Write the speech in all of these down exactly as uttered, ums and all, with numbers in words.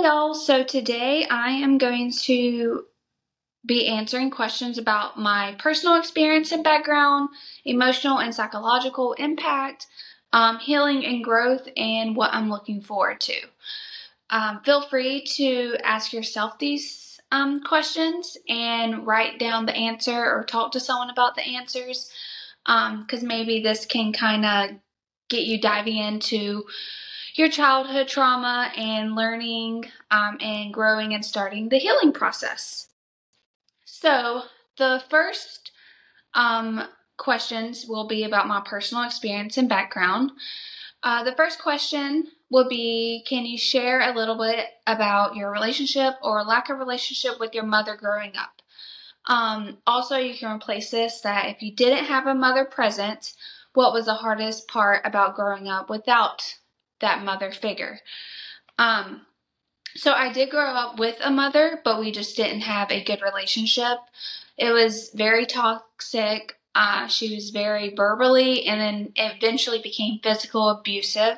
Hi y'all, so today I am going to be answering questions about my personal experience and background, emotional and psychological impact, um, healing and growth, and what I'm looking forward to. Um, feel free to ask yourself these um, questions and write down the answer or talk to someone about the answers, because um, maybe this can kind of get you diving into your childhood trauma and learning um, and growing and starting the healing process. So the first um, questions will be about my personal experience and background. Uh, the first question will be, can you share a little bit about your relationship or lack of relationship with your mother growing up? Um, also, you can replace this that if you didn't have a mother present, what was the hardest part about growing up without that mother figure? Um, so I did grow up with a mother, but we just didn't have a good relationship. It was very toxic. Uh, she was very verbally and then eventually became physical abusive.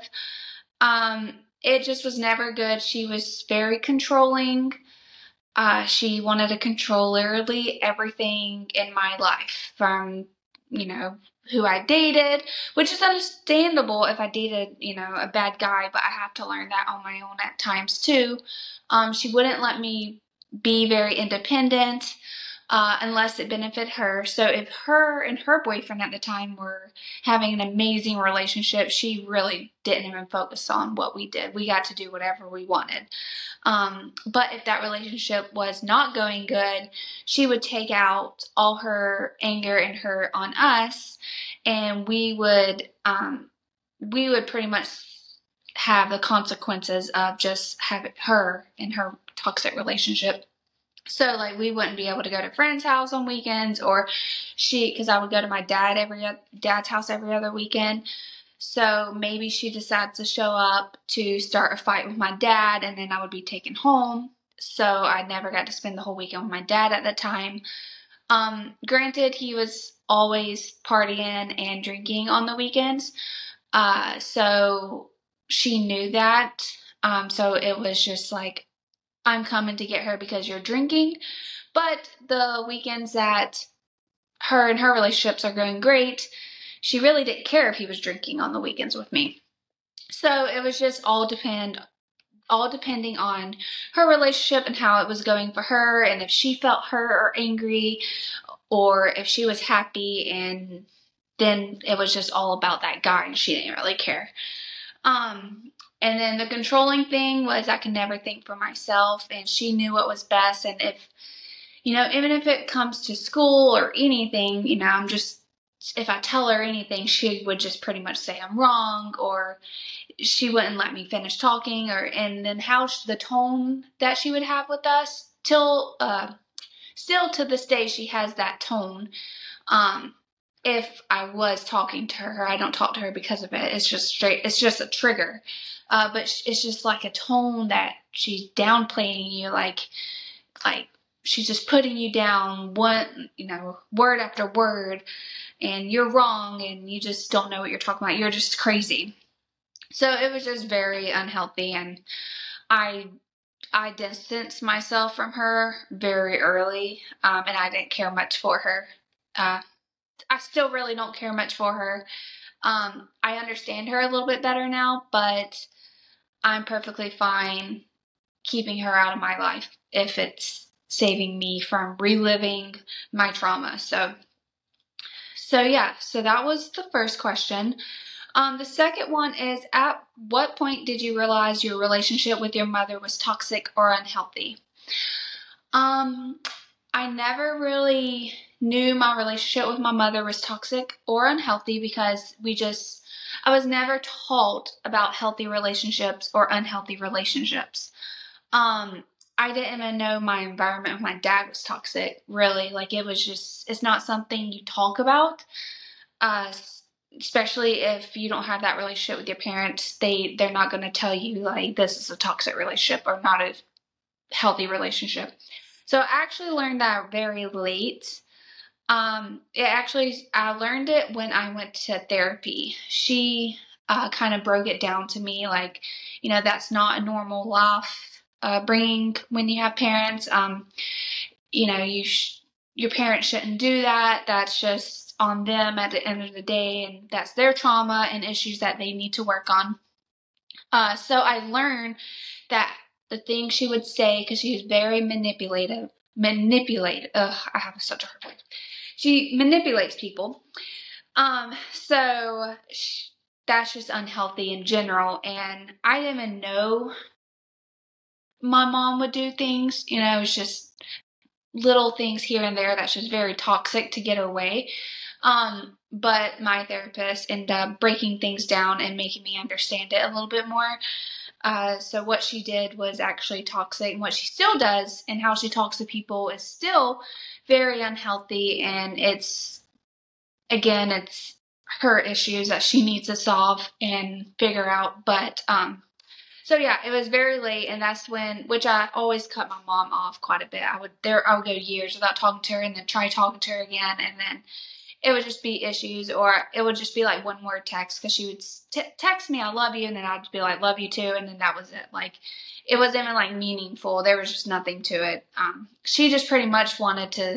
Um, it just was never good. She was very controlling. Uh, she wanted to control literally everything in my life, from, you know, who I dated, which is understandable if I dated, you know, a bad guy, but I have to learn that on my own at times too. Um, she wouldn't let me be very independent uh, unless it benefited her. So if her and her boyfriend at the time were having an amazing relationship, she really didn't even focus on what we did. We got to do whatever we wanted. Um, but if that relationship was not going good, she would take out all her anger and hurt on us, and we would um, we would pretty much have the consequences of just having her in her toxic relationship. So, like, we wouldn't be able to go to friends' house on weekends, or she, because I would go to my dad every dad's house every other weekend. So maybe she decides to show up to start a fight with my dad, and then I would be taken home. So I never got to spend the whole weekend with my dad at the time. Um, granted, he was always partying and drinking on the weekends. Uh, so she knew that. Um, so it was just like, I'm coming to get her because you're drinking. But the weekends that her and her relationships are going great, she really didn't care if he was drinking on the weekends with me. So it was just all depend all depending on her relationship and how it was going for her, and if she felt hurt or angry, or if she was happy, and then it was just all about that guy and she didn't really care. Um, and then the controlling thing was I could never think for myself, and she knew what was best. And if, you know, even if it comes to school or anything, you know, I'm just, if I tell her anything, she would just pretty much say I'm wrong, or she wouldn't let me finish talking, or, and then how she, the tone that she would have with us till, uh, still to this day, she has that tone. Um, if I was talking to her, I don't talk to her because of it. It's just straight, it's just a trigger. Uh, but it's just like a tone that she's downplaying you, like, like she's just putting you down one, you know, word after word, and you're wrong, and you just don't know what you're talking about. You're just crazy. So it was just very unhealthy, and I I distanced myself from her very early, um, and I didn't care much for her. Uh, I still really don't care much for her. Um, I understand her a little bit better now, but I'm perfectly fine keeping her out of my life if it's saving me from reliving my trauma. So, so yeah, so that was the first question. Um, the second one is, at what point did you realize your relationship with your mother was toxic or unhealthy? Um, I never really knew my relationship with my mother was toxic or unhealthy because we just, I was never taught about healthy relationships or unhealthy relationships. Um, I didn't even know my environment with my dad was toxic, really. Like, it was just, it's not something you talk about. Uh, especially if you don't have that relationship with your parents, they, they're not going to tell you, like, this is a toxic relationship or not a healthy relationship. So I actually learned that very late. Um, it actually, I learned it when I went to therapy. She uh, kind of broke it down to me, like, you know, that's not a normal life. uh, bringing when you have parents. Um, you know, you sh- your parents shouldn't do that. That's just on them at the end of the day, and that's their trauma and issues that they need to work on. Uh, so I learned that the thing she would say, because she was very manipulative, manipulate. Ugh, I have such a hard word. She manipulates people. Um, so sh- that's just unhealthy in general. And I didn't even know my mom would do things. You know, it was just little things here and there that's just very toxic to get her way. Um, but my therapist ended up breaking things down and making me understand it a little bit more. Uh, so what she did was actually toxic, and what she still does and how she talks to people is still very unhealthy. And it's, again, it's her issues that she needs to solve and figure out. But, um, so yeah, it was very late, and that's when, which I always cut my mom off quite a bit. I would, there, I would go years without talking to her, and then try talking to her again, and then it would just be issues, or it would just be like one word text, because she would t- text me, I love you, and then I'd be like, love you too, and then that was it. Like, it wasn't even like meaningful. There was just nothing to it. Um, she just pretty much wanted to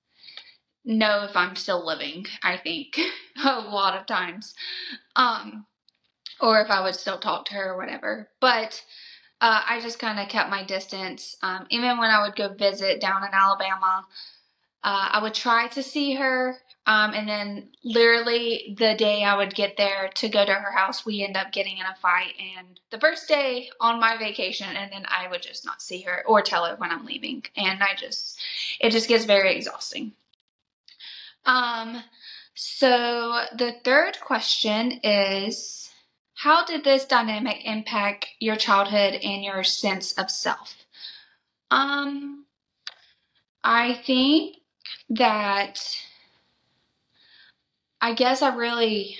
know if I'm still living, I think, a lot of times. Um, or if I would still talk to her or whatever. But uh, I just kind of kept my distance. Um, even when I would go visit down in Alabama, uh, I would try to see her. Um, and then literally the day I would get there to go to her house, we end up getting in a fight. And the first day on my vacation, and then I would just not see her or tell her when I'm leaving. And I just, it just gets very exhausting. Um, so the third question is, how did this dynamic impact your childhood and your sense of self? Um, I think that, I guess I really,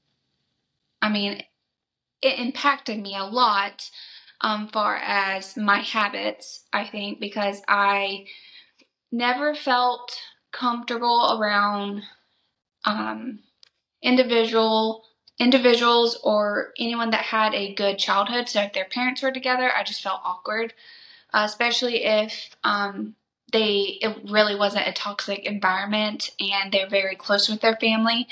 I mean, it impacted me a lot, um, far as my habits, I think, because I never felt comfortable around, um, individual individuals or anyone that had a good childhood. So if their parents were together, I just felt awkward, uh, especially if um, they it really wasn't a toxic environment and they're very close with their family.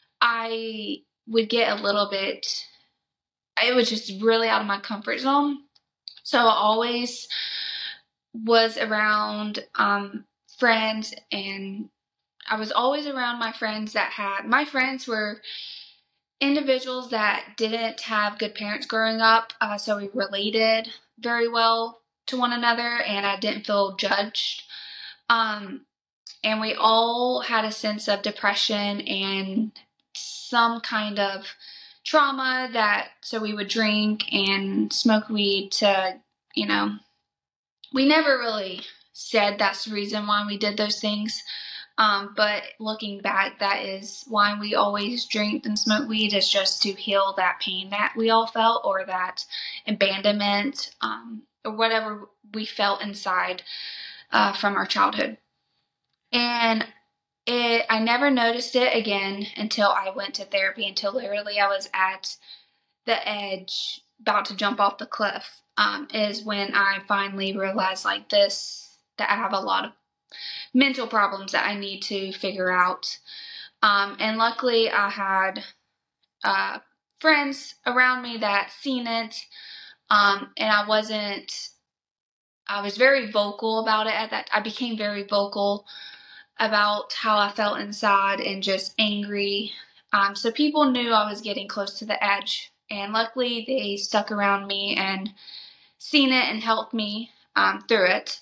I would get a little bit. It was just really out of my comfort zone. So I always was around um, friends, and I was always around my friends that had. My friends were individuals that didn't have good parents growing up, uh, so we related very well to one another, and I didn't feel judged. Um, and we all had a sense of depression and some kind of trauma, that so we would drink and smoke weed to, you know, we never really said that's the reason why we did those things. Um, but looking back, that is why we always drink and smoke weed, is just to heal that pain that we all felt, or that abandonment, um, or whatever we felt inside uh, from our childhood. And it, I never noticed it again until I went to therapy, until literally I was at the edge, about to jump off the cliff, um, is when I finally realized like this, that I have a lot of mental problems that I need to figure out. Um, and luckily I had uh, friends around me that seen it, um, and I wasn't, I was very vocal about it at that. I became very vocal about how I felt inside and just angry. Um, so people knew I was getting close to the edge, and luckily they stuck around me and seen it and helped me um, through it.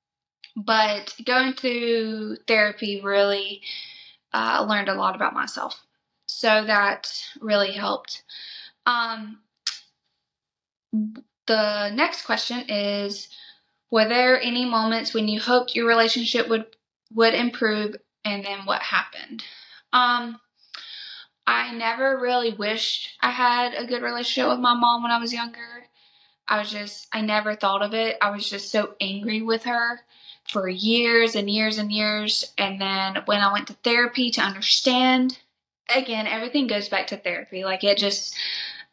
But going through therapy really uh, learned a lot about myself. So that really helped. Um, the next question is, were there any moments when you hoped your relationship would, would improve, and then what happened? Um, I never really wished I had a good relationship with my mom when I was younger. I was just, I never thought of it. I was just so angry with her for years and years and years. And then when I went to therapy to understand, again, everything goes back to therapy. Like, it just,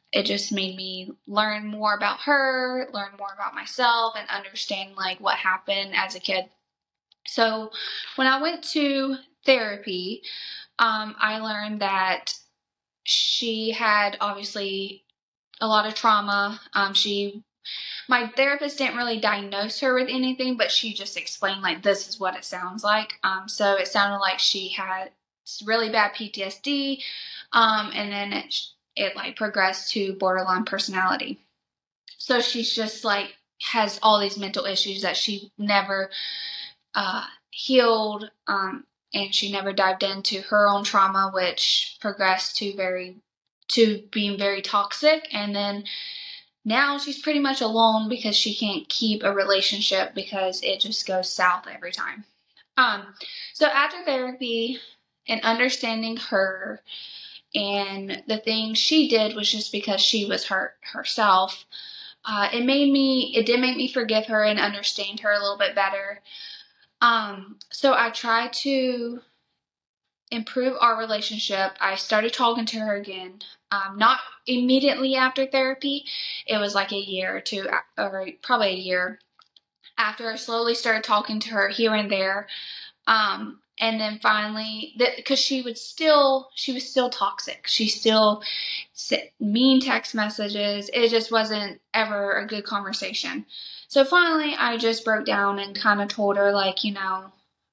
it just made me learn more about her, learn more about myself, and understand like what happened as a kid. So when I went to therapy, um, I learned that she had obviously a lot of trauma. Um, she, my therapist didn't really diagnose her with anything, but she just explained like, this is what it sounds like. Um, so it sounded like she had really bad P T S D. Um, and then it, it like progressed to borderline personality. So she's just like, has all these mental issues that she never, uh, healed. Um, and she never dived into her own trauma, which progressed to very, to being very toxic. And then now she's pretty much alone because she can't keep a relationship because it just goes south every time. Um, so after therapy and understanding her and the things she did was just because she was hurt herself, uh, it made me, it did make me forgive her and understand her a little bit better. Um, so I tried to improve our relationship. I started talking to her again. Um, not immediately after therapy. It was like a year or two, or probably a year after I slowly started talking to her here and there. Um, and then finally, because she would still, she was still toxic. She still sent mean text messages. It just wasn't ever a good conversation. So finally, I just broke down and kind of told her, like, you know,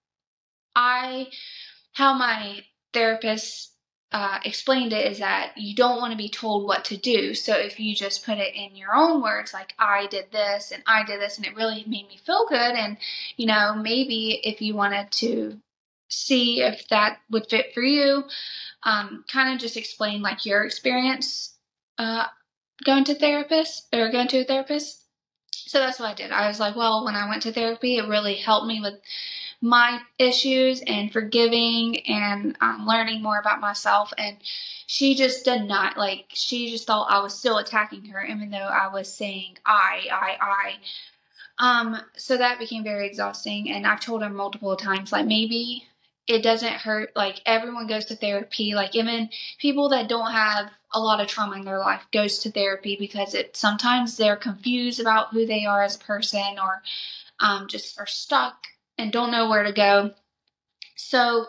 I, how my therapist uh, explained it is that you don't want to be told what to do. So if you just put it in your own words, like, I did this and I did this and it really made me feel good. And, you know, maybe if you wanted to see if that would fit for you, um, kind of just explain like your experience uh, going to therapist or going to a therapist. So that's what I did. I was like, well, when I went to therapy, it really helped me with my issues and forgiving and um, learning more about myself. And she just did not, like, she just thought I was still attacking her, even though I was saying I, I, I. Um, so that became very exhausting. And I've told her multiple times, like, maybe it doesn't hurt. Like, everyone goes to therapy. Like, even people that don't have a lot of trauma in their life goes to therapy because it sometimes they're confused about who they are as a person, or um, just are stuck and don't know where to go. So,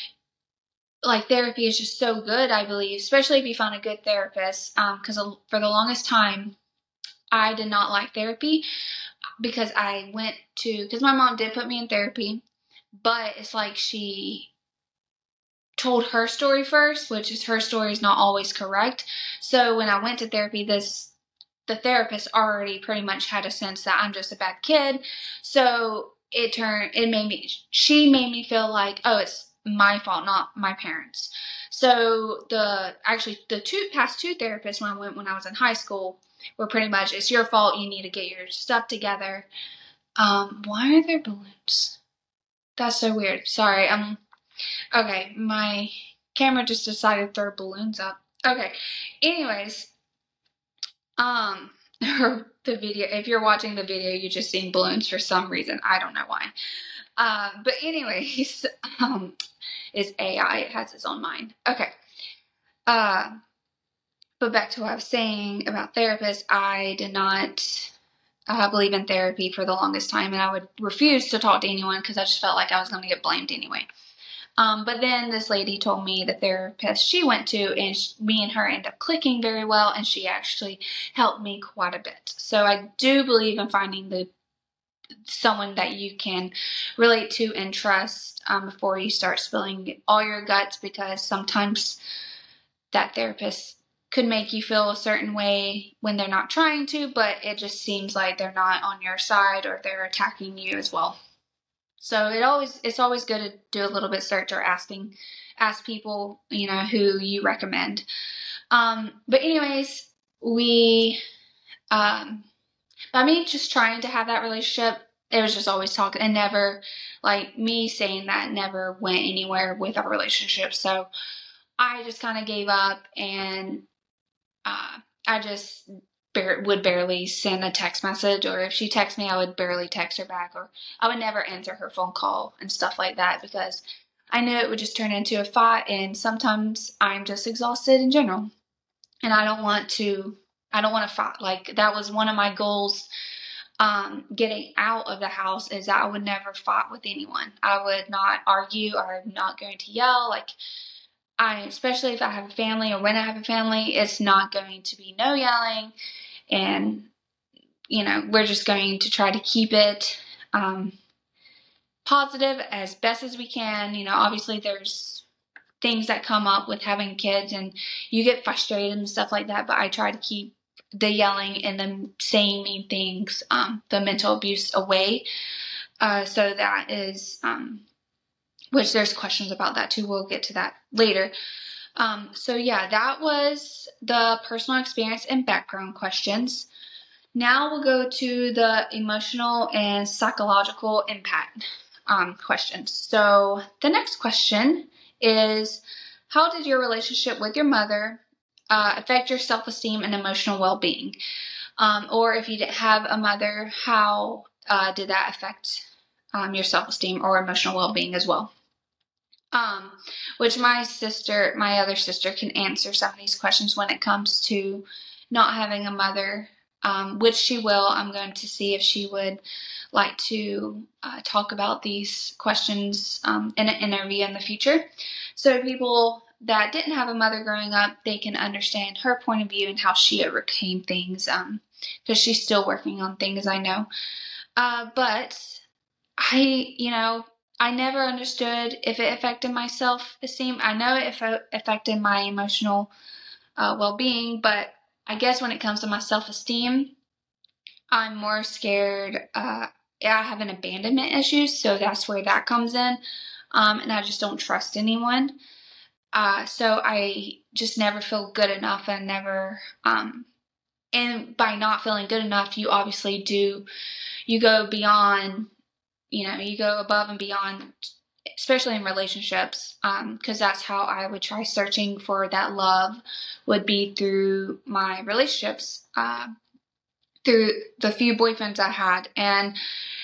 like, therapy is just so good, I believe, especially if you find a good therapist. Because um, for the longest time, I did not like therapy because I went to, because my mom did put me in therapy, but it's like she told her story first, which is her story is not always correct. So when I went to therapy, this the therapist already pretty much had a sense that I'm just a bad kid. So it turned, it made me, she made me feel like, oh, it's my fault, not my parents. So the, actually the two, past two therapists when I went when I was in high school were pretty much, it's your fault, you need to get your stuff together. Um, why are there balloons? That's so weird. Sorry. Um, okay. My camera just decided to throw balloons up. Okay. Anyways, um, or the video, if you're watching the video, you're just seeing balloons for some reason. I don't know why. Um, but anyways, um, it's A I. It has its own mind. Okay. Uh, but back to what I was saying about therapists. I did not uh, believe in therapy for the longest time, and I would refuse to talk to anyone because I just felt like I was going to get blamed anyway. Um, but then this lady told me the therapist she went to, and she, me and her ended up clicking very well, and she actually helped me quite a bit. So I do believe in finding the someone that you can relate to and trust um, before you start spilling all your guts, because sometimes that therapist could make you feel a certain way when they're not trying to, but it just seems like they're not on your side or they're attacking you as well. So it always it's always good to do a little bit of search or asking ask people, you know, who you recommend. Um, but anyways, we um, by me just trying to have that relationship, it was just always talking, and never, like, me saying that never went anywhere with our relationship. So I just kind of gave up, and uh, I just bar- would barely send a text message, or if she texted me, I would barely text her back, or I would never answer her phone call and stuff like that, because I knew it would just turn into a fight, and sometimes I'm just exhausted in general. and I don't want to, I don't want to fight. Like, that was one of my goals, um, getting out of the house, is that I would never fight with anyone. I would not argue, or I'm not going to yell. Like, I, especially if I have a family, or when I have a family, it's not going to be no yelling, and, you know, we're just going to try to keep it, um, positive as best as we can. You know, obviously there's things that come up with having kids, and you get frustrated and stuff like that, but I try to keep the yelling and the saying mean things, um, the mental abuse away. Uh, so that is, um, which there's questions about that too. We'll get to that later. Um, so yeah, that was the personal experience and background questions. Now we'll go to the emotional and psychological impact um, questions. So the next question is, how did your relationship with your mother uh, affect your self-esteem and emotional well-being? Um, or if you didn't have a mother, how uh, did that affect um, your self-esteem or emotional well-being as well? Um, which my sister, my other sister, can answer some of these questions when it comes to not having a mother, um, which she will. I'm going to see if she would like to uh, talk about these questions um, in an interview in the future. So people that didn't have a mother growing up, they can understand her point of view and how she overcame things, um, because she's still working on things, I know. Uh, but I, you know, I never understood if it affected my self-esteem. I know it affected my emotional uh, well-being, but I guess when it comes to my self-esteem, I'm more scared. Uh, I have an abandonment issue, so that's where that comes in, um, and I just don't trust anyone. Uh, so I just never feel good enough, and never, um, and by not feeling good enough, you obviously do, you go beyond. You know, you go above and beyond, especially in relationships, because um, that's how I would try searching for that love, would be through my relationships, uh, through the few boyfriends I had. And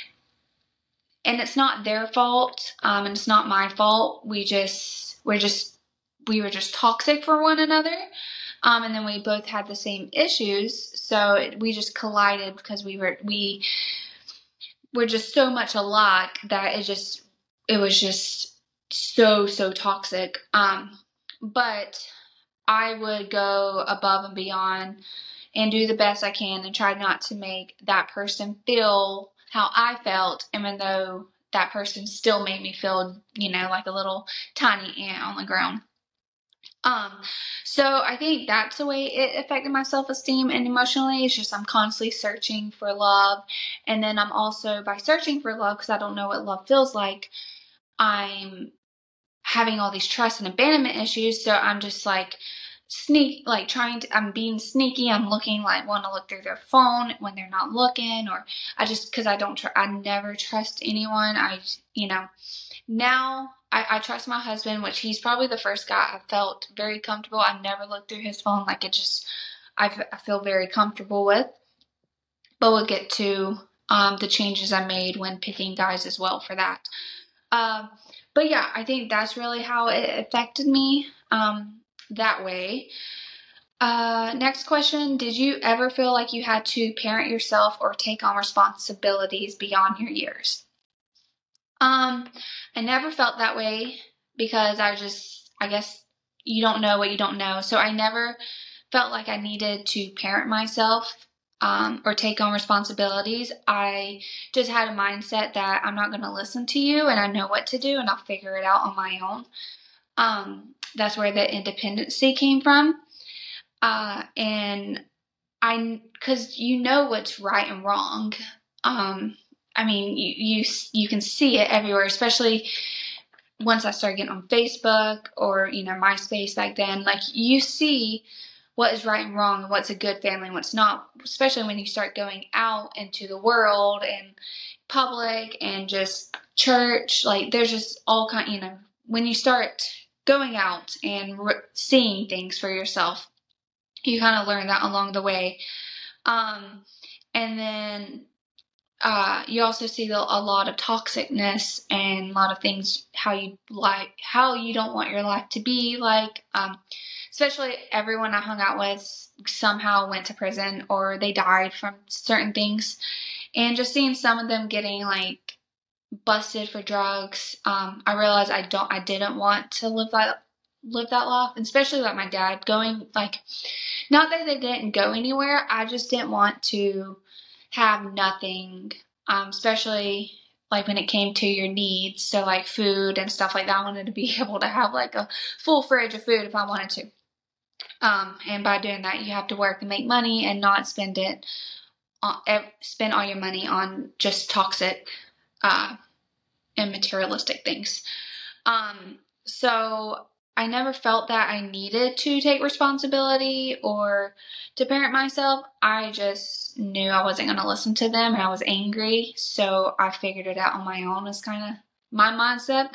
and it's not their fault, um, and it's not my fault. We just, we're just, we were just toxic for one another. Um, and then we both had the same issues. So it, we just collided because we were, we, we're just so much alike that it just, it was just so, so toxic. Um, but I would go above and beyond and do the best I can and try not to make that person feel how I felt, even though that person still made me feel, you know, like a little tiny ant on the ground. Um, so I think that's the way it affected my self-esteem and emotionally. It's just I'm constantly searching for love. And then I'm also, by searching for love, because I don't know what love feels like, I'm having all these trust and abandonment issues. So I'm just like sneak, like trying to, I'm being sneaky. I'm looking, like, want to look through their phone when they're not looking, or I just, because I don't, tr- I never trust anyone. I, you know, now I, I trust my husband, which he's probably the first guy I felt very comfortable. I've never looked through his phone. Like, it just, I, f- I feel very comfortable with. But we'll get to um, the changes I made when picking guys as well for that. Um, but yeah, I think that's really how it affected me um, that way. Uh, next question. Did you ever feel like you had to parent yourself or take on responsibilities beyond your years? Um, I never felt that way, because I just, I guess you don't know what you don't know. So I never felt like I needed to parent myself, um, or take on responsibilities. I just had a mindset that I'm not going to listen to you, and I know what to do, and I'll figure it out on my own. Um, that's where the independency came from. Uh, and I, cause you know what's right and wrong. Um, I mean, you, you, you can see it everywhere, especially once I started getting on Facebook or, you know, MySpace back then. Like, you see what is right and wrong and what's a good family and what's not, especially when you start going out into the world and public and just church. Like, there's just all kind, you know, when you start going out and re- seeing things for yourself, you kind of learn that along the way. Um, and then uh, you also see the, a lot of toxicness and a lot of things, how you like, how you don't want your life to be like. Um, especially everyone I hung out with somehow went to prison or they died from certain things. And just seeing some of them getting like busted for drugs, um, I realized I don't, I didn't want to live that, live that life, especially like my dad going like, not that they didn't go anywhere, I just didn't want to have nothing, um, especially like when it came to your needs, so like food and stuff like that. I wanted to be able to have like a full fridge of food if I wanted to. Um, and by doing that, you have to work and make money and not spend it, on, spend all your money on just toxic uh, and materialistic things. Um, so I never felt that I needed to take responsibility or to parent myself. I just knew I wasn't going to listen to them, and I was angry. So I figured it out on my own is kind of my mindset.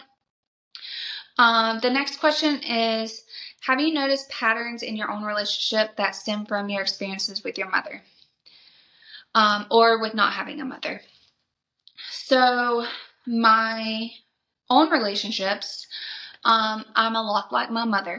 Um, the next question is, have you noticed patterns in your own relationship that stem from your experiences with your mother? Um, or with not having a mother? So my own relationships, um, I'm a lot like my mother.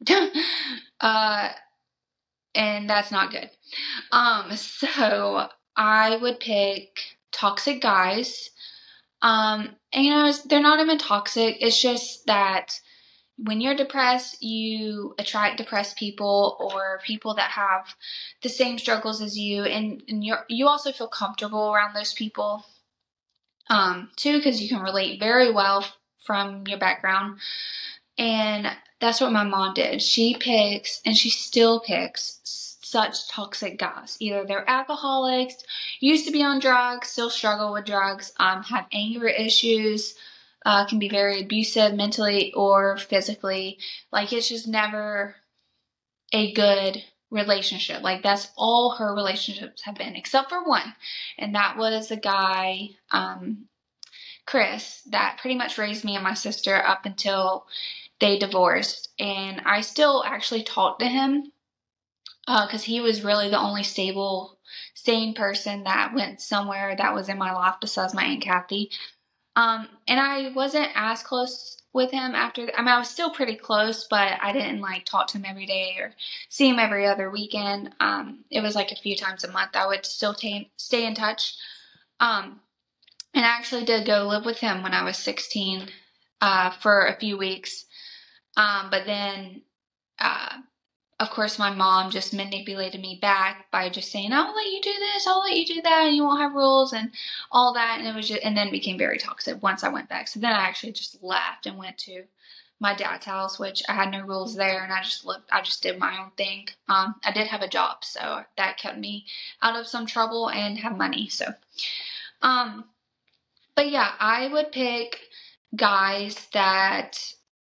uh, and that's not good. Um, so I would pick toxic guys. Um, and you know, they're not even toxic. It's just that when you're depressed, you attract depressed people or people that have the same struggles as you, and, and you're, you also feel comfortable around those people, um, too, because you can relate very well from your background. And that's what my mom did. She picks, and she still picks, such toxic guys. Either they're alcoholics, used to be on drugs, still struggle with drugs, um, have anger issues, uh, can be very abusive mentally or physically. Like, it's just never a good relationship. Like, that's all her relationships have been, except for one. And that was the guy, um, Chris, that pretty much raised me and my sister up until they divorced. And I still actually talk to him because uh, he was really the only stable, sane person that went somewhere that was in my life besides my Aunt Kathy. Um, and I wasn't as close with him after. I mean, I was still pretty close, but I didn't like talk to him every day or see him every other weekend. Um, it was like a few times a month. I would still t- stay in touch. Um, and I actually did go live with him when I was sixteen uh, for a few weeks. Um, but then, uh, of course, my mom just manipulated me back by just saying, I'll let you do this, I'll let you do that, and you won't have rules and all that. And it was just, and then it became very toxic once I went back. So then I actually just left and went to my dad's house, which I had no rules there, and I just lived, I just did my own thing. Um, I did have a job, so that kept me out of some trouble and have money. So, um, but yeah, I would pick guys that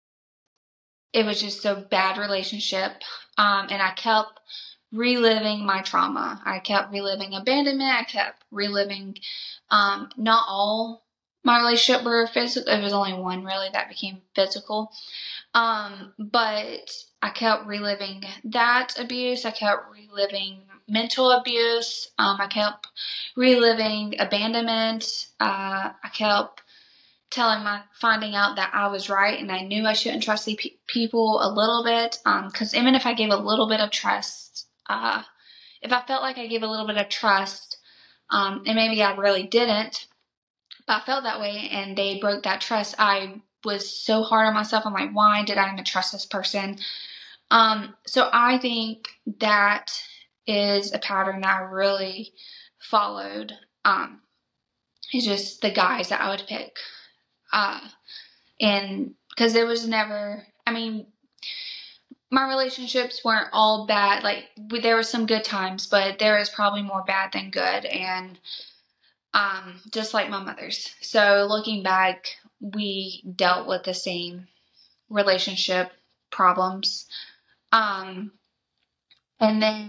it was just a bad relationship. Um, and I kept reliving my trauma. I kept reliving abandonment. I kept reliving, um, not all my relationship were physical. It was only one really that became physical. Um, but I kept reliving that abuse. I kept reliving mental abuse. Um, I kept reliving abandonment. Uh, I kept telling my, finding out that I was right and I knew I shouldn't trust the pe- people a little bit. Um, cause even if I gave a little bit of trust, uh, if I felt like I gave a little bit of trust, um, and maybe I really didn't, but I felt that way and they broke that trust, I was so hard on myself. I'm like, why did I even trust this person? Um, so I think that is a pattern that I really followed. Um, it's just the guys that I would pick. Uh, and because there was never, I mean, my relationships weren't all bad. Like, there were some good times, but there was probably more bad than good. And, um, just like my mother's. So looking back, we dealt with the same relationship problems. Um, and then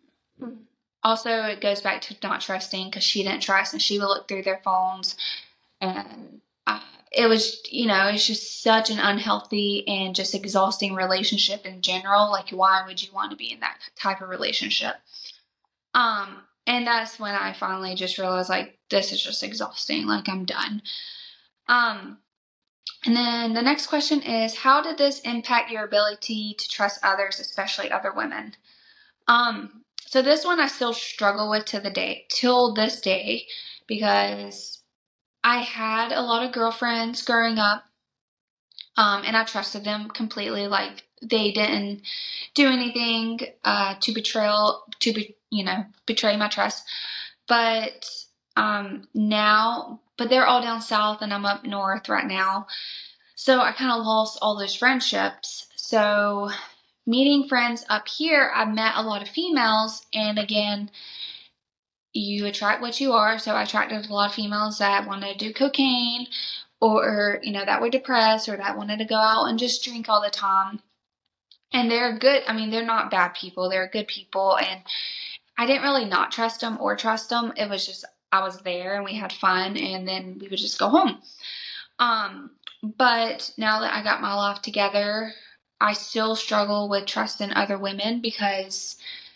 also it goes back to not trusting because she didn't trust and she would look through their phones and, uh, it was, you know, it's just such an unhealthy and just exhausting relationship in general. Like, why would you want to be in that type of relationship? Um, and that's when I finally just realized, like, this is just exhausting. Like, I'm done. Um, And then the next question is, how did this impact your ability to trust others, especially other women? Um, so this one I still struggle with to the day, till this day, because I had a lot of girlfriends growing up, um, and I trusted them completely. Like, they didn't do anything uh, to betrayal, to be, you know, betray my trust. But um, now, but they're all down south, and I'm up north right now. So I kind of lost all those friendships. So meeting friends up here, I met a lot of females, and again, you attract what you are. So I attracted a lot of females that wanted to do cocaine, or, you know, that were depressed, or that wanted to go out and just drink all the time. And they're good. I mean, they're not bad people. They're good people. And I didn't really not trust them or trust them. It was just, I was there and we had fun, and then we would just go home. Um, but now that I got my life together, I still struggle with trusting other women, because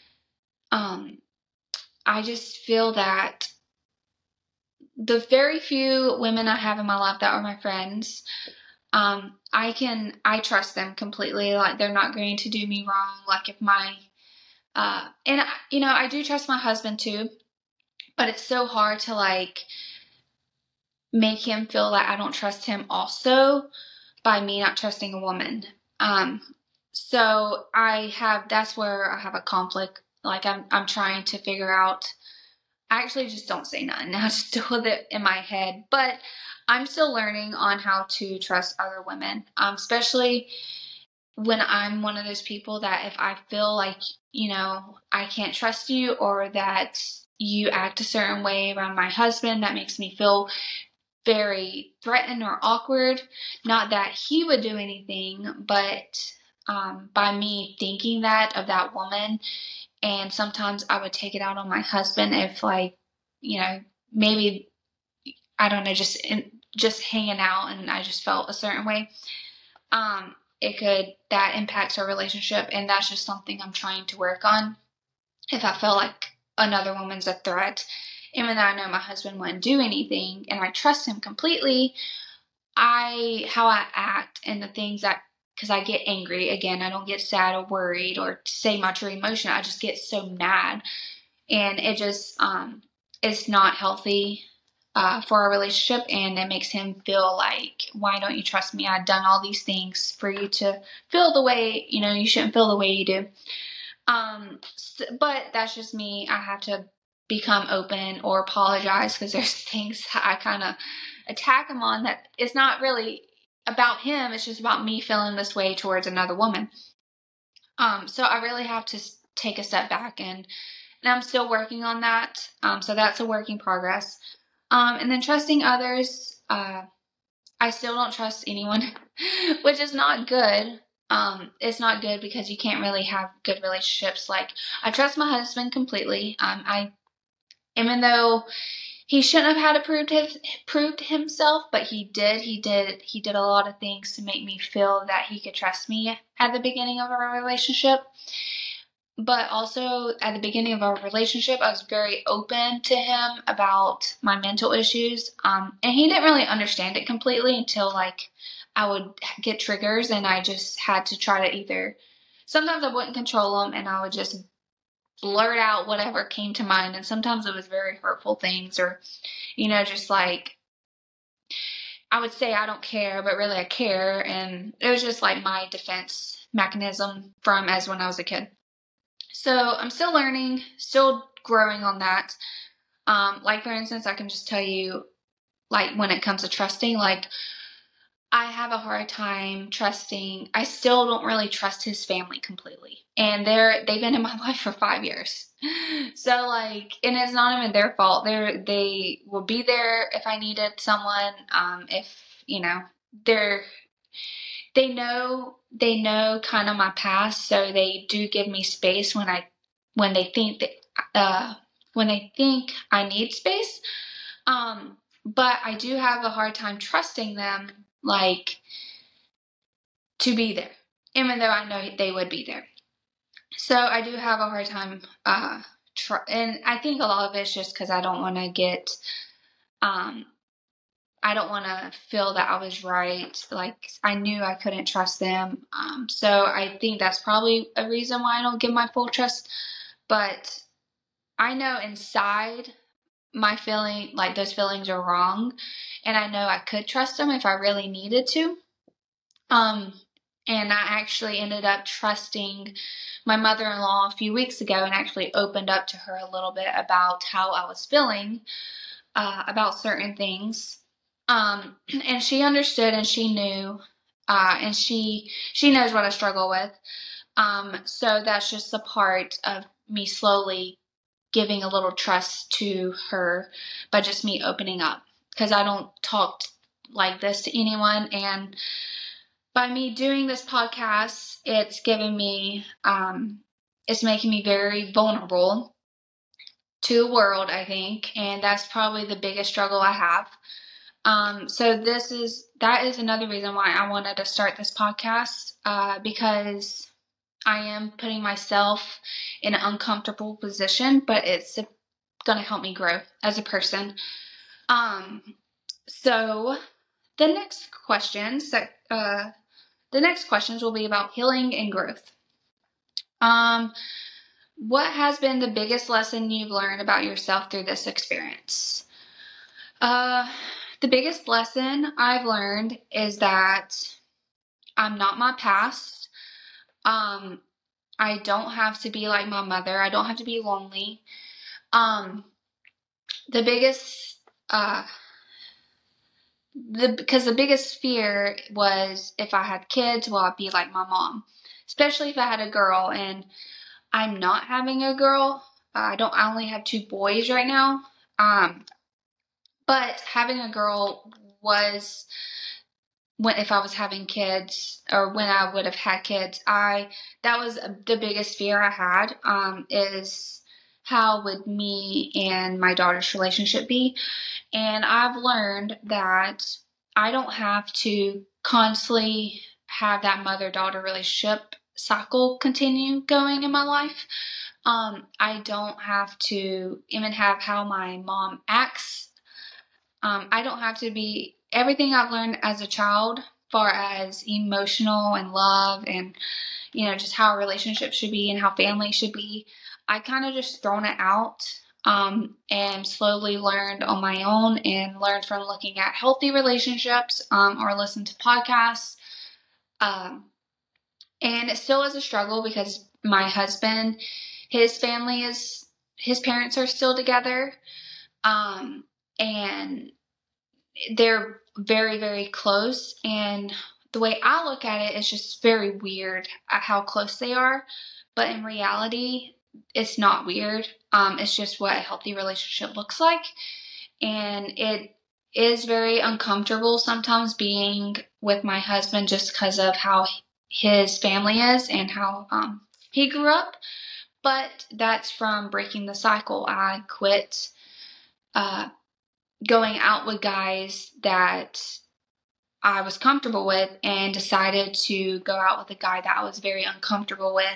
um, I just feel that the very few women I have in my life that are my friends, um, I can, I trust them completely. Like, they're not going to do me wrong. Like, if my, uh, and I, you know, I do trust my husband too, but it's so hard to like make him feel that I don't trust him also by me not trusting a woman. Um, so I have, that's where I have a conflict. Like, I'm, I'm trying to figure out, I actually just don't say nothing. I just deal with it in my head, but I'm still learning on how to trust other women. Um, especially when I'm one of those people that if I feel like, you know, I can't trust you, or that you act a certain way around my husband, that makes me feel very threatened or awkward. Not that he would do anything, but um, by me thinking that of that woman. And sometimes I would take it out on my husband if, like, you know, maybe, I don't know, just in, just hanging out and I just felt a certain way. Um, it could, that impacts our relationship, and that's just something I'm trying to work on. If I feel like another woman's a threat, even though I know my husband wouldn't do anything and I trust him completely, I, how I act and the things that, because I get angry, again, I don't get sad or worried or say my true emotion, I just get so mad, and it just, um, it's not healthy uh, for our relationship, and it makes him feel like, why don't you trust me? I've done all these things for you to feel the way, you know, you shouldn't feel the way you do. Um, but that's just me. I have to become open or apologize, because there's things I kind of attack him on that it's not really about him. It's just about me feeling this way towards another woman. Um, so I really have to take a step back, and, and I'm still working on that. Um, so that's a work in progress. Um, and then trusting others, uh, I still don't trust anyone, which is not good. Um, it's not good because you can't really have good relationships. Like, I trust my husband completely. Um, I, even though he shouldn't have had to prove his, proved himself, but he did. He did. He did a lot of things to make me feel that he could trust me at the beginning of our relationship. But also at the beginning of our relationship, I was very open to him about my mental issues. Um, and he didn't really understand it completely until, like, I would get triggers, and I just had to try to either, sometimes I wouldn't control them and I would just blurt out whatever came to mind. And sometimes it was very hurtful things, or, you know, just like, I would say I don't care, but really I care. And it was just like my defense mechanism from as when I was a kid. So I'm still learning, still growing on that. Um, like, for instance, I can just tell you, like, when it comes to trusting, like, I have a hard time trusting. I still don't really trust his family completely. And they're, they've been in my life for five years. So, like, and it's not even their fault. They're, they will be there if I needed someone. Um, if, you know, they're, they know, they know kind of my past. So they do give me space when I, when they think that, uh, when they think I need space. Um, but I do have a hard time trusting them, like, to be there, even though I know they would be there. So I do have a hard time, uh, tr- and I think a lot of it's just because I don't want to get, um, I don't want to feel that I was right. Like, I knew I couldn't trust them. Um, so I think that's probably a reason why I don't give my full trust. But I know inside my feeling, like those feelings are wrong. And I know I could trust them if I really needed to. Um, and I actually ended up trusting my mother-in-law a few weeks ago and actually opened up to her a little bit about how I was feeling uh, about certain things. Um, and she understood and she knew, uh, and she she knows what I struggle with. Um, so that's just a part of me slowly giving a little trust to her by just me opening up, because I don't talk like this to anyone. And by me doing this podcast, it's giving me, um, it's making me very vulnerable to the world, I think. And that's probably the biggest struggle I have. Um, so this is, that is another reason why I wanted to start this podcast, uh, because I am putting myself in an uncomfortable position, but it's going to help me grow as a person. Um, so the next questions that, uh, the next questions will be about healing and growth. Um, what has been the biggest lesson you've learned about yourself through this experience? Uh, the biggest lesson I've learned is that I'm not my past. Um, I don't have to be like my mother. I don't have to be lonely. Um, the biggest, uh, the, because the biggest fear was if I had kids, well, I'd be like my mom, especially if I had a girl, and I'm not having a girl. Uh, I don't, I only have two boys right now. Um, but having a girl was, when, if I was having kids, or when I would have had kids, I, that was the biggest fear I had, um, is how would me and my daughter's relationship be? And I've learned that I don't have to constantly have that mother-daughter relationship cycle continue going in my life. Um, I don't have to even have how my mom acts. Um, I don't have to be, everything I've learned as a child, far as emotional and love and, you know, just how a relationship should be and how family should be, I kind of just thrown it out, um, and slowly learned on my own and learned from looking at healthy relationships, um, or listen to podcasts. Um, and it still is a struggle because my husband, his family is, his parents are still together. Um, and they're very, very close. And the way I look at it is just very weird at how close they are. But in reality, it's not weird. Um, it's just what a healthy relationship looks like. And it is very uncomfortable sometimes being with my husband just because of how his family is and how um, he grew up. But that's from breaking the cycle. I quit uh, going out with guys that I was comfortable with and decided to go out with a guy that I was very uncomfortable with.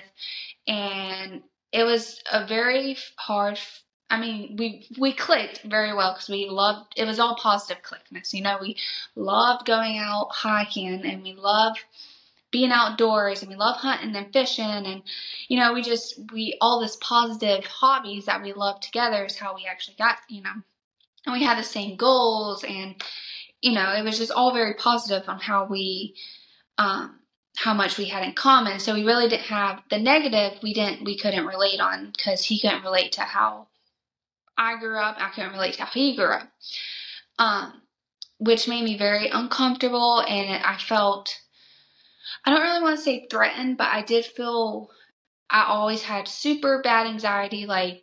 And it was a very hard, I mean, we we clicked very well because we loved, it was all positive clickness. You know, we loved going out hiking and we loved being outdoors and we love hunting and fishing, and, you know, we just, we, all this positive hobbies that we love together is how we actually got, you know, and we had the same goals, and, you know, it was just all very positive on how we, um, how much we had in common. So we really didn't have the negative. We didn't, we couldn't relate on, because he couldn't relate to how I grew up. I couldn't relate to how he grew up, um, which made me very uncomfortable. And I felt, I don't really want to say threatened, but I did feel, I always had super bad anxiety, like,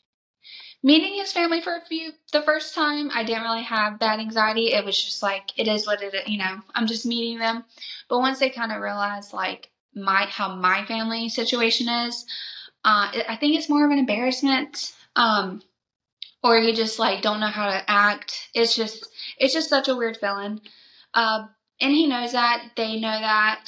meeting his family for a few, the first time, I didn't really have bad anxiety. It was just like, it is what it is, you know, I'm just meeting them. But once they kind of realized, like, my, how my family situation is, uh, I think it's more of an embarrassment, um, or you just, like, don't know how to act. It's just, it's just such a weird feeling. Uh, and he knows that, they know that,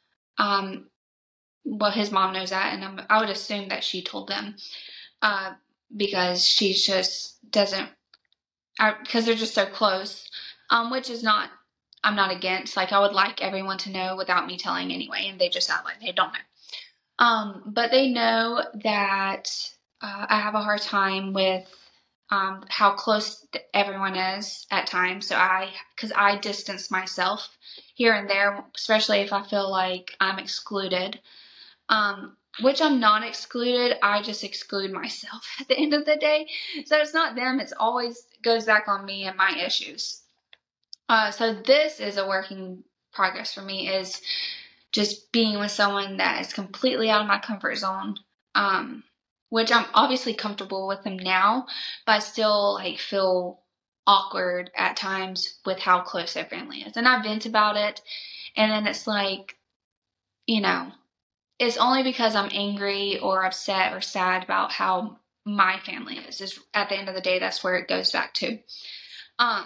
um, well, his mom knows that, and I'm, I would assume that she told them, uh, because she just doesn't, because they're just so close. um, which is not, I'm not against. Like, I would like everyone to know without me telling anyway, and they just act like they don't know. Um, but they know that uh, I have a hard time with um, how close everyone is at times. So I, because I distance myself here and there, especially if I feel like I'm excluded, um, which I'm not excluded. I just exclude myself at the end of the day. So it's not them. It's always goes back on me and my issues. Uh, so this is a working progress for me, is just being with someone that is completely out of my comfort zone, um, which I'm obviously comfortable with them now, but I still like feel awkward at times with how close their family is. And I vent about it, and then it's like, you know, it's only because I'm angry or upset or sad about how my family is. Is at the end of the day, that's where it goes back to. Um,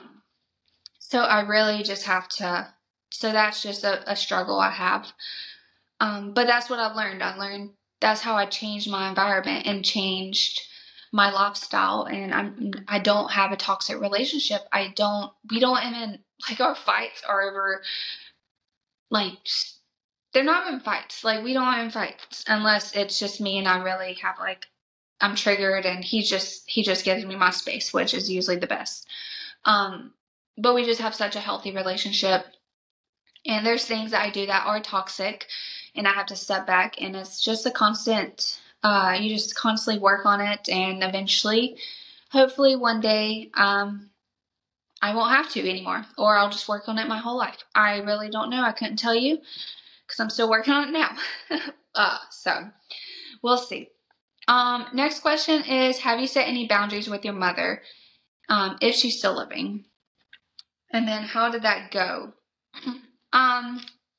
so I really just have to, so that's just a, a struggle I have. Um, but that's what I've learned. I learned that's how I changed my environment and changed my lifestyle. And I'm, I don't have a toxic relationship. I don't, we don't even, like, our fights are over, like, they're not even fights. Like, we don't even fights unless it's just me and I really have, like, I'm triggered and he just, he just gives me my space, which is usually the best. Um, but we just have such a healthy relationship. And there's things that I do that are toxic, and I have to step back, and it's just a constant, uh, you just constantly work on it, and eventually, hopefully one day, um, I won't have to anymore, or I'll just work on it my whole life. I really don't know. I couldn't tell you, because I'm still working on it now. uh, so, we'll see. Um, next question is, have you set any boundaries with your mother, um, if she's still living? And then, how did that go? Um,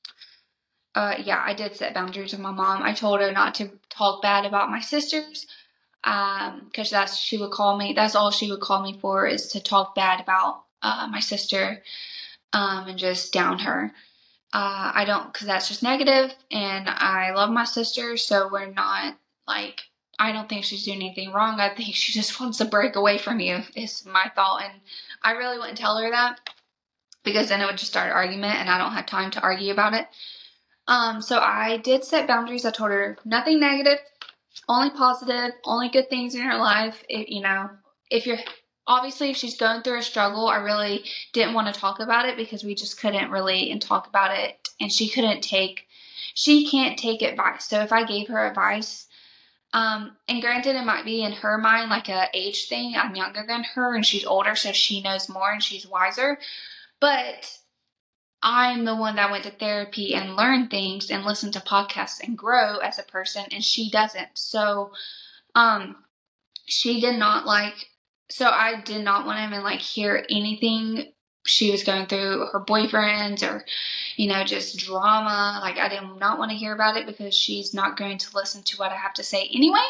uh, yeah, I did set boundaries with my mom. I told her not to talk bad about my sisters, um, cause that's, she would call me, that's all she would call me for, is to talk bad about, uh, my sister, um, and just down her. Uh, I don't, cause that's just negative, and I love my sister, so we're not, like, I don't think she's doing anything wrong. I think she just wants to break away from you, is my thought, and I really wouldn't tell her that, because then it would just start an argument, and I don't have time to argue about it. Um, so I did set boundaries. I told her nothing negative, only positive, only good things in her life. It, you know, if you're, obviously if she's going through a struggle, I really didn't want to talk about it, because we just couldn't relate and talk about it. And she couldn't take, she can't take advice. So if I gave her advice, um, and granted it might be in her mind like a age thing. I'm younger than her and she's older, so she knows more and she's wiser. But I'm the one that went to therapy and learned things and listened to podcasts and grow as a person, and she doesn't. So, um, she did not like, so I did not want to even like hear anything she was going through, her boyfriends or, you know, just drama. Like, I did not want to hear about it, because she's not going to listen to what I have to say anyway.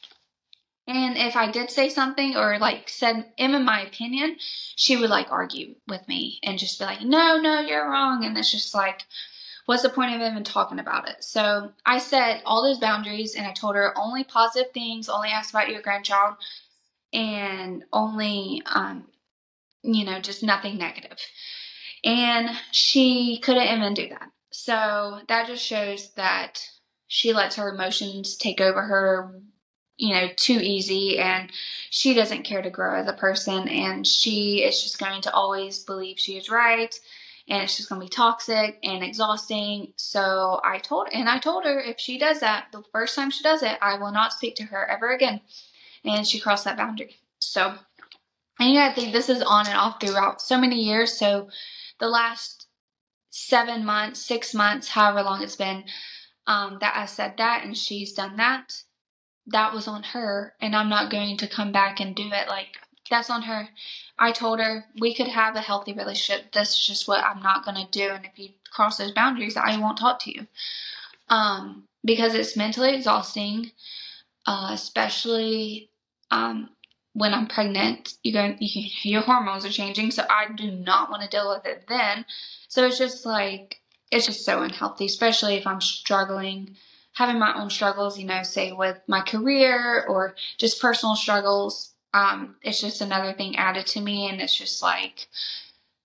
And if I did say something or like said in my opinion, she would like argue with me and just be like, no, no, you're wrong. And it's just like, what's the point of even talking about it? So I set all those boundaries, and I told her only positive things, only ask about your grandchild, and only, um, you know, just nothing negative. And she couldn't even do that. So that just shows that she lets her emotions take over her, you know, too easy, and she doesn't care to grow as a person, and she is just going to always believe she is right, and it's just going to be toxic and exhausting. So I told, and I told her if she does that, the first time she does it, I will not speak to her ever again. And she crossed that boundary. So, and yeah, I think this is on and off throughout so many years. So the last seven months, six months, however long it's been, um, that I said that, and she's done that. That was on her, and I'm not going to come back and do it. Like, that's on her. I told her we could have a healthy relationship. This is just what I'm not going to do. And if you cross those boundaries, I won't talk to you. Um, because it's mentally exhausting, uh, especially, um, when I'm pregnant. You go, you, your hormones are changing, so I do not want to deal with it then. So it's just like, it's just so unhealthy, especially if I'm struggling, having my own struggles, you know, say with my career or just personal struggles. Um, it's just another thing added to me, and it's just like,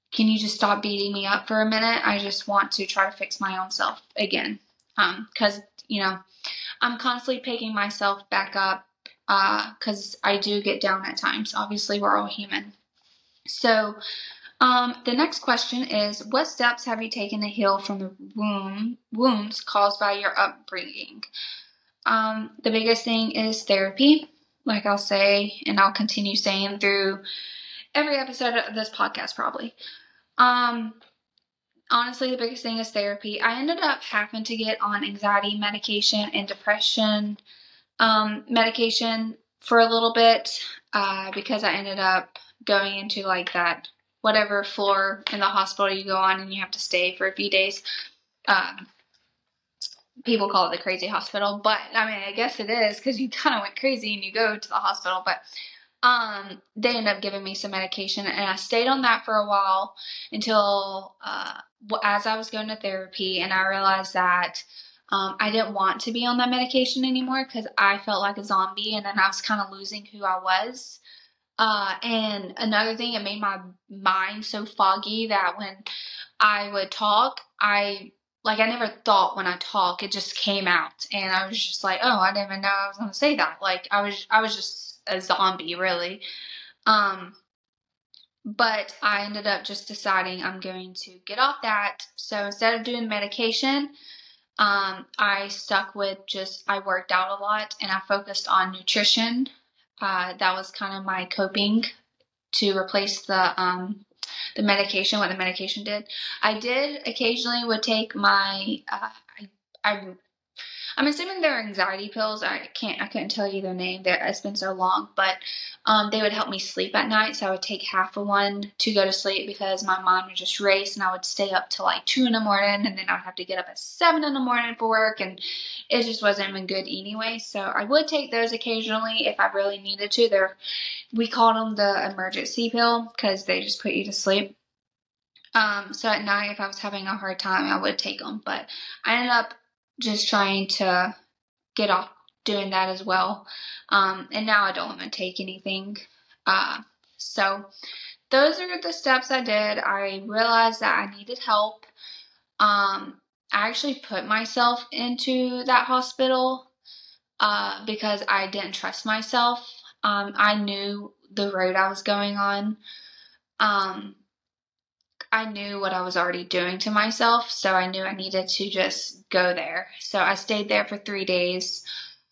can you just stop beating me up for a minute? I just want to try to fix my own self again. Um, cause, you know, I'm constantly picking myself back up, uh, cause I do get down at times. Obviously, we're all human. So, um, the next question is, what steps have you taken to heal from the wound, wounds caused by your upbringing? Um, the biggest thing is therapy, like I'll say, and I'll continue saying through every episode of this podcast probably. Um, honestly, the biggest thing is therapy. I ended up having to get on anxiety medication and depression um, medication for a little bit uh, because I ended up going into like that whatever floor in the hospital you go on and you have to stay for a few days. Um, people call it the crazy hospital, but I mean, I guess it is because you kind of went crazy and you go to the hospital, but um, they ended up giving me some medication and I stayed on that for a while until, uh, as I was going to therapy, and I realized that um, I didn't want to be on that medication anymore because I felt like a zombie and then I was kind of losing who I was. Uh, and another thing, it made my mind so foggy that when I would talk, I, like, I never thought when I talk, it just came out. And I was just like, oh, I didn't even know I was going to say that. Like, I was, I was just a zombie, really. Um, but I ended up just deciding I'm going to get off that. So instead of doing medication, um, I stuck with just, I worked out a lot and I focused on nutrition. Uh, that was kind of my coping to replace the um, the medication, what the medication did. I did occasionally would take my, uh, I, I, I'm assuming they're anxiety pills. I can't, I couldn't tell you their name. They're, it's been so long, but um, they would help me sleep at night. So I would take half of one to go to sleep because my mind would just race and I would stay up till like two in the morning and then I would have to get up at seven in the morning for work and it just wasn't even good anyway. So I would take those occasionally if I really needed to. They're, we called them the emergency pill because they just put you to sleep. Um, so at night, if I was having a hard time, I would take them, but I ended up just trying to get off doing that as well. Um, and now I don't even take anything. Uh, so those are the steps I did. I realized that I needed help. Um, I actually put myself into that hospital, uh, because I didn't trust myself. Um, I knew the road I was going on. Um, I knew what I was already doing to myself, so I knew I needed to just go there. So I stayed there for three days,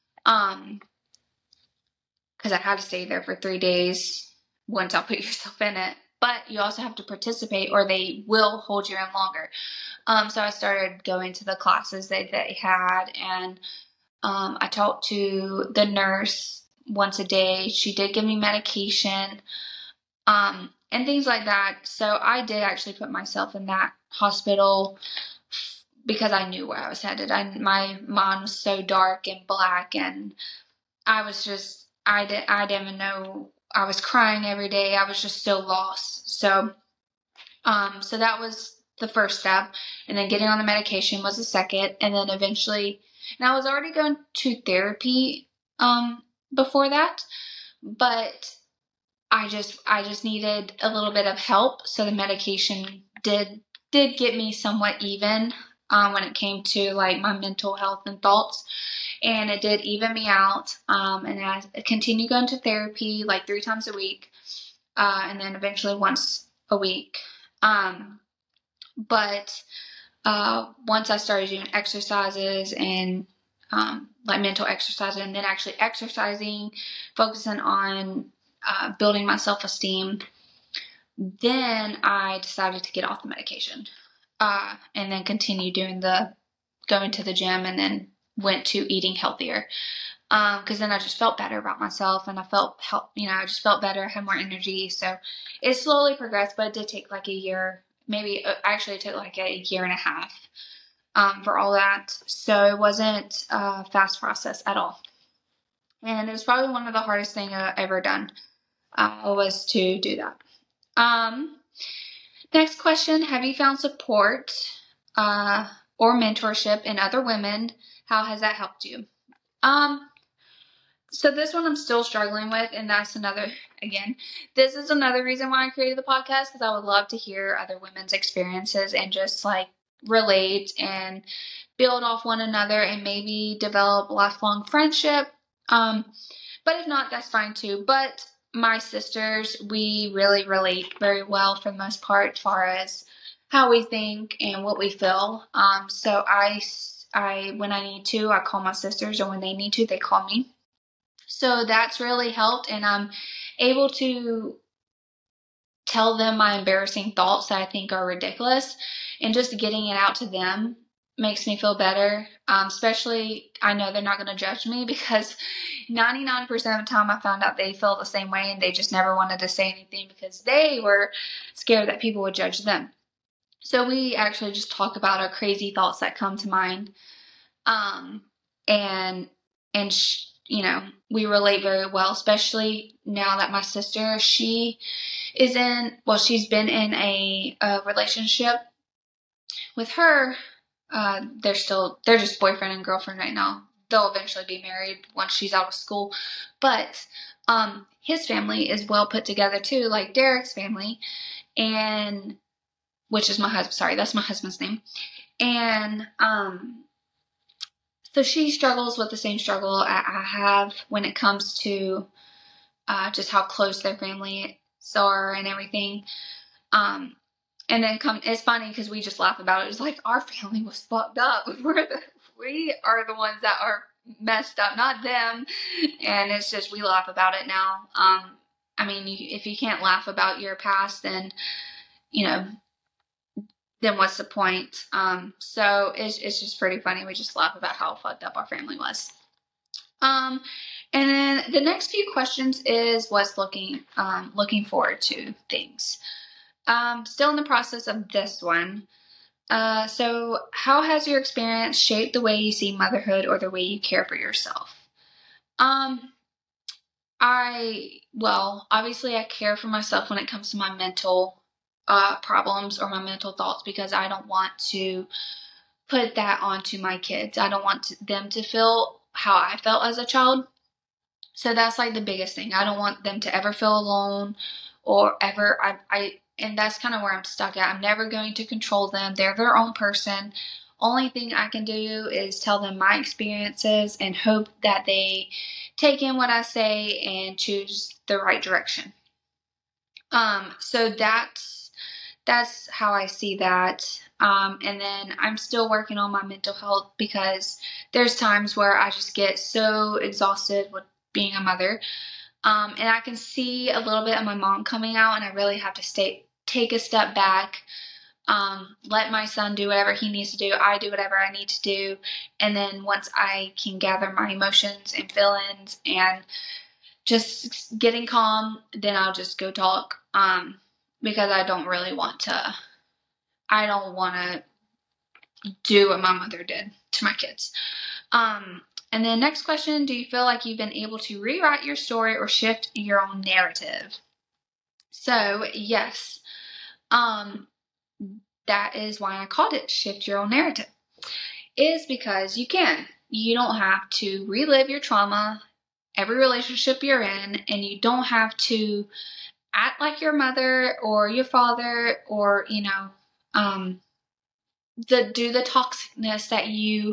um, because I had to stay there for three days once I put yourself in it. But you also have to participate or they will hold you in longer. Um, so I started going to the classes that they had, and um, I talked to the nurse once a day. She did give me medication. Um, and things like that. So I did actually put myself in that hospital because I knew where I was headed. I, my mind was so dark and black, and I was just, I, did, I didn't even know, I was crying every day. I was just so lost. So, um, so that was the first step. And then getting on the medication was the second. And then eventually, and I was already going to therapy, um, before that, but I just, I just needed a little bit of help. So the medication did, did get me somewhat even, um, when it came to like my mental health and thoughts, and it did even me out. Um, and I continued going to therapy like three times a week, uh, and then eventually once a week. Um, but, uh, once I started doing exercises and, um, like mental exercises, and then actually exercising, focusing on Uh, building my self-esteem, then I decided to get off the medication, uh, and then continue doing the, going to the gym, and then went to eating healthier, um, cause then I just felt better about myself, and I felt help, you know, I just felt better, I had more energy, so it slowly progressed, but it did take like a year, maybe, uh, actually it took like a year and a half, um, for all that, so it wasn't a fast process at all, and it was probably one of the hardest things I've ever done. Uh, was to do that. Um, next question, have you found support uh, or mentorship in other women? How has that helped you? Um, So this one I'm still struggling with, and that's another, again, this is another reason why I created the podcast, because I would love to hear other women's experiences and just like relate and build off one another and maybe develop lifelong friendship. Um, but if not, that's fine too. But my sisters, we really relate very well for the most part, as far as how we think and what we feel. Um, so I, I, when I need to, I call my sisters, or when they need to, they call me. So that's really helped, and I'm able to tell them my embarrassing thoughts that I think are ridiculous, and just getting it out to them makes me feel better. Um, especially, I know they're not going to judge me, because ninety-nine percent of the time I found out they feel the same way, and they just never wanted to say anything because they were scared that people would judge them. So we actually just talk about our crazy thoughts that come to mind. Um, and, and, sh- you know, we relate very well, especially now that my sister, she is in, well, she's been in a, a relationship with her. Uh, they're still, they're just boyfriend and girlfriend right now. They'll eventually be married once she's out of school. But, um, his family is well put together too, like Derek's family, and, which is my husband, sorry, that's my husband's name. And, um, so she struggles with the same struggle I have when it comes to uh, just how close their families are and everything. Um, and then come, it's funny because we just laugh about it. It's like, our family was fucked up. We're the, we are the ones that are messed up, not them. And it's just, we laugh about it now. Um, I mean, you, if you can't laugh about your past, then, you know, then what's the point? Um, so it's, it's just pretty funny. We just laugh about how fucked up our family was. Um, and then the next few questions is what's looking, um, looking forward to things. Um, still in the process of this one. Uh, so how has your experience shaped the way you see motherhood or the way you care for yourself? Um, I, well, obviously I care for myself when it comes to my mental uh, problems or my mental thoughts, because I don't want to put that onto my kids. I don't want to, them to feel how I felt as a child. So that's like the biggest thing. I don't want them to ever feel alone or ever, I, I and that's kind of where I'm stuck at. I'm never going to control them. They're their own person. Only thing I can do is tell them my experiences and hope that they take in what I say and choose the right direction. Um, so that's, that's how I see that. Um, and then I'm still working on my mental health, because there's times where I just get so exhausted with being a mother. Um, and I can see a little bit of my mom coming out, and I really have to stay, take a step back, um, let my son do whatever he needs to do. I do whatever I need to do. And then once I can gather my emotions and feelings and just getting calm, then I'll just go talk. Um, because I don't really want to, I don't want to do what my mother did to my kids. Um, and then next question, do you feel like you've been able to rewrite your story or shift your own narrative? So yes, um, that is why I called it Shift Your Own Narrative, is because you can. You don't have to relive your trauma, every relationship you're in, and you don't have to act like your mother or your father, or, you know, um, the, do the toxicness that you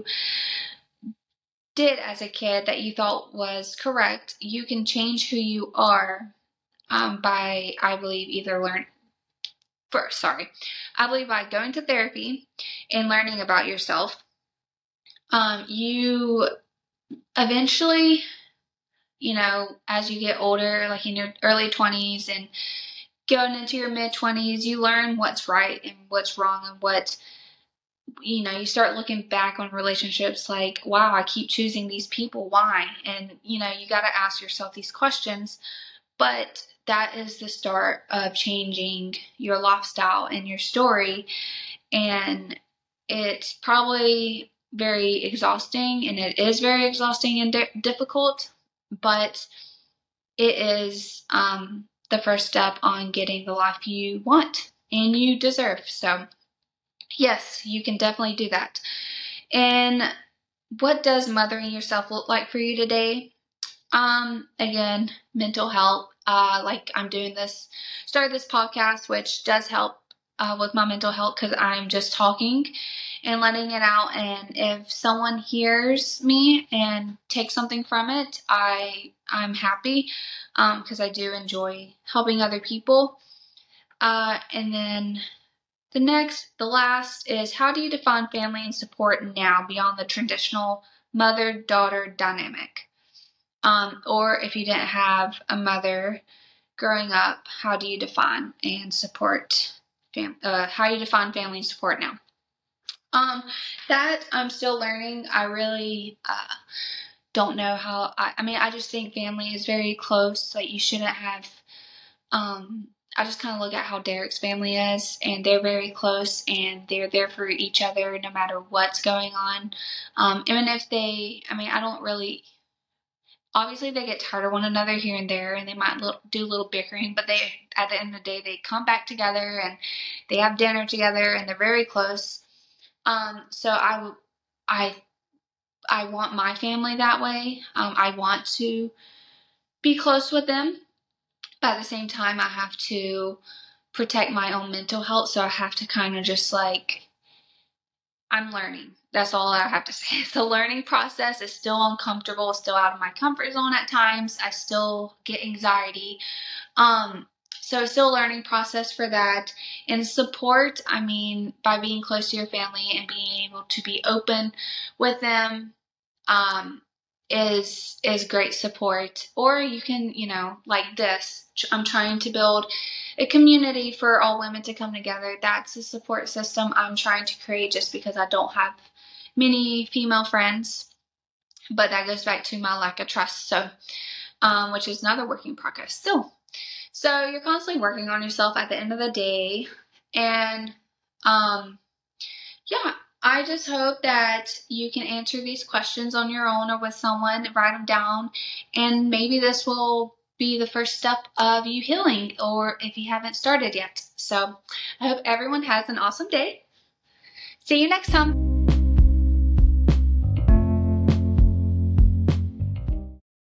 did as a kid that you thought was correct. You can change who you are um, by, I believe, either learn first, sorry, I believe by going to therapy and learning about yourself. Um, you eventually, you know, as you get older, like in your early twenties and going into your mid twenties, you learn what's right and what's wrong, and what, you know, you start looking back on relationships like, wow, I keep choosing these people. Why? And, you know, you got to ask yourself these questions. But that is the start of changing your lifestyle and your story. And it's probably very exhausting, and it is very exhausting and di- difficult, but it is um, the first step on getting the life you want and you deserve. So yes, you can definitely do that. And what does mothering yourself look like for you today? Um, again, mental health. Uh, like I'm doing this, started this podcast, which does help uh, with my mental health because I'm just talking and letting it out. And if someone hears me and takes something from it, I I'm happy because um, I do enjoy helping other people. Uh, and then the next, the last is, how do you define family and support now beyond the traditional mother-daughter dynamic? Um, or if you didn't have a mother growing up, how do you define and support fam- uh, how you define family and support now? Um, that I'm still learning. I really uh, don't know how. I, I mean, I just think family is very close. Like you shouldn't have. Um, I just kind of look at how Derek's family is, and they're very close, and they're there for each other no matter what's going on. Um, even if they, I mean, I don't really. Obviously, they get tired of one another here and there, and they might do a little bickering, but they, at the end of the day, they come back together and they have dinner together, and they're very close. Um, so I, I, I want my family that way. Um, I want to be close with them, but at the same time, I have to protect my own mental health. So I have to kind of just like, I'm learning. That's all I have to say. It's a learning process. It's still uncomfortable. It's still out of my comfort zone at times. I still get anxiety. Um, so it's still a learning process for that. And support, I mean, by being close to your family and being able to be open with them, um, is is great support. Or you can, you know, like this. I'm trying to build a community for all women to come together. That's a support system I'm trying to create just because I don't have many female friends. But that goes back to my lack of trust. So, um, which is another work in progress still. So you're constantly working on yourself at the end of the day. And um, yeah, I just hope that you can answer these questions on your own or with someone, write them down, and maybe this will be the first step of you healing, or if you haven't started yet. So I hope everyone has an awesome day. See you next time.